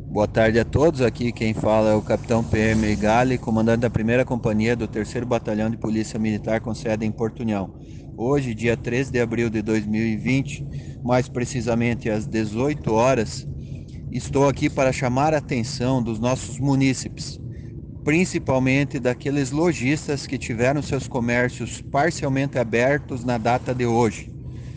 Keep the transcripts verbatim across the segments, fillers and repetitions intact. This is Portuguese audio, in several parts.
Boa tarde a todos. Aqui quem fala é o Capitão P M Gali, comandante da primeira Companhia do terceiro Batalhão de Polícia Militar com sede em Porto União. Hoje, dia treze de abril de dois mil e vinte, mais precisamente às dezoito horas, estou aqui para chamar a atenção dos nossos munícipes, principalmente daqueles lojistas que tiveram seus comércios parcialmente abertos na data de hoje.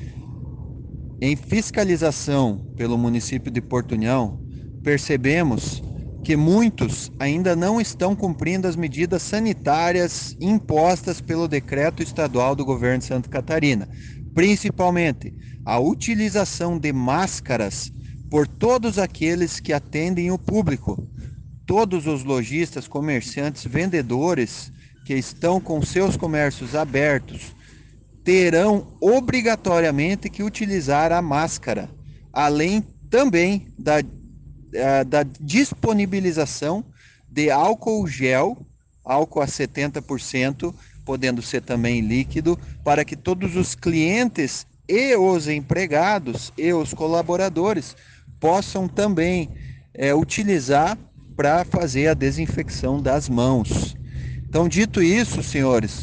Em fiscalização pelo município de Porto União, percebemos que muitos ainda não estão cumprindo as medidas sanitárias impostas pelo decreto estadual do governo de Santa Catarina, principalmente a utilização de máscaras por todos aqueles que atendem o público. Todos os lojistas, comerciantes, vendedores que estão com seus comércios abertos terão obrigatoriamente que utilizar a máscara, além também da, da disponibilização de álcool gel, álcool a setenta por cento, podendo ser também líquido, para que todos os clientes e os empregados e os colaboradores possam também é, utilizar para fazer a desinfecção das mãos. Então, dito isso, senhores,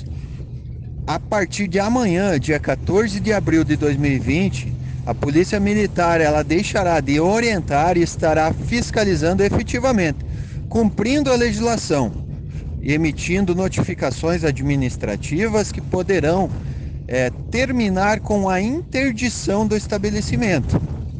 a partir de amanhã, dia quatorze de abril de dois mil e vinte, a Polícia Militar ela deixará de orientar e estará fiscalizando efetivamente, cumprindo a legislação e emitindo notificações administrativas que poderão é, terminar com a interdição do estabelecimento.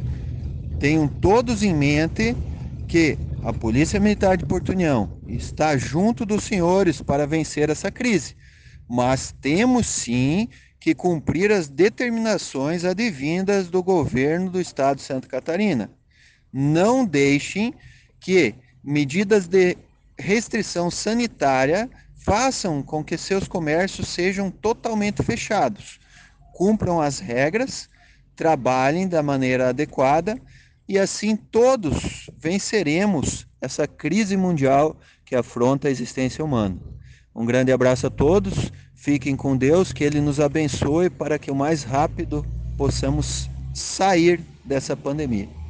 Tenham todos em mente que a Polícia Militar de Porto União está junto dos senhores para vencer essa crise, mas temos sim que cumprir as determinações advindas do governo do estado de Santa Catarina. Não deixem que medidas de restrição sanitária façam com que seus comércios sejam totalmente fechados. Cumpram as regras, trabalhem da maneira adequada e assim todos venceremos essa crise mundial que afronta a existência humana. Um grande abraço a todos, fiquem com Deus, que Ele nos abençoe para que o mais rápido possamos sair dessa pandemia.